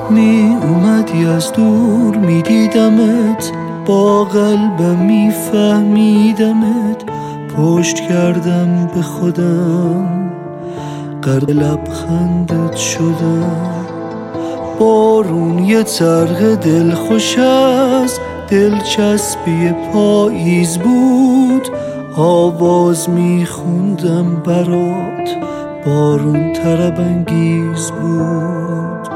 می اومدی از دور می دیدمت، با قلبم می فهمیدمت، پشت کردم به خودم، غرق لبخندت شدم. بارون یه طرح دلخوش از دلچسبی پاییز بود، آواز میخوندم برات، بارون طرب انگیز بود.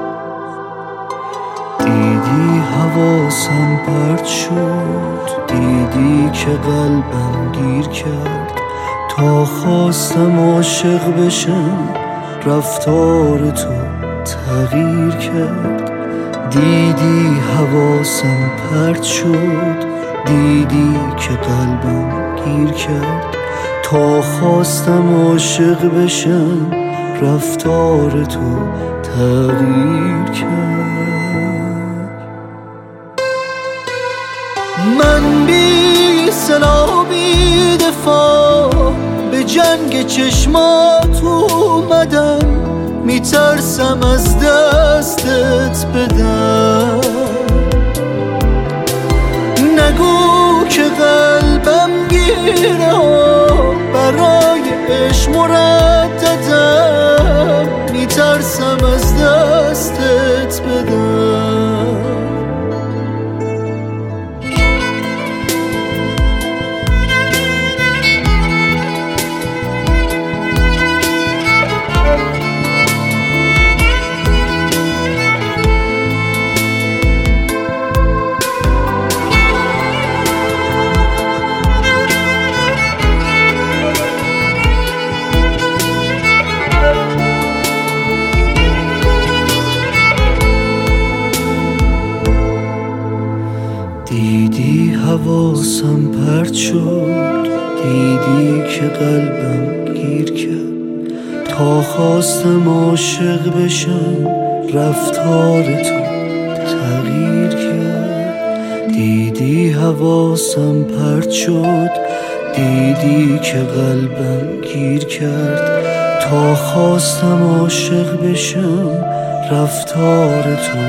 دیدی حواسم پرت شد، دیدی که قلبم گیر کرد، تا خواستم عاشق بشم رفتار تو تغییر کرد. دیدی حواسم پرت شد، دیدی که قلبم گیر کرد، تا خواستم عاشق بشم رفتار تو تغییر کرد. من بی سلاح بی دفاع به جنگ چشمات اومدم، میترسم از دستت بدم. نگو که قلبم گیره برای عشق مرددم، میترسم از دستت بدم. دیدی حواسم پرت شد، دیدی که قلبم گیر کرد، تا خواستم عاشق بشم رفتار تو تغییر کرد. دیدی حواسم پرت شد، دیدی که قلبم گیر کرد، تا خواستم عاشق بشم رفتار تو.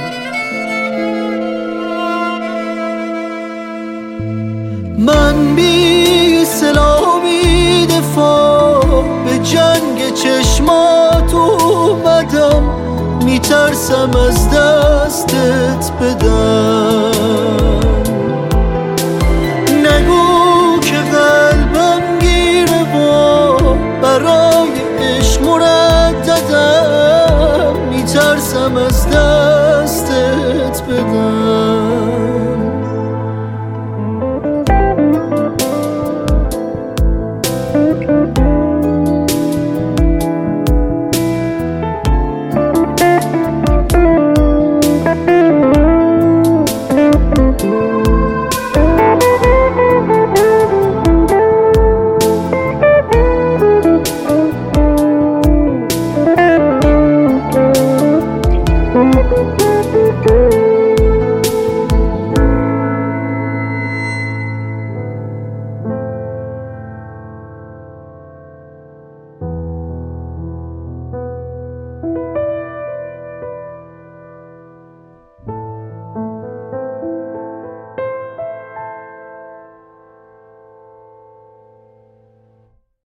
من بی سلاح بی دفاع به جنگ چشمات اومدم، میترسم از دستت بدم.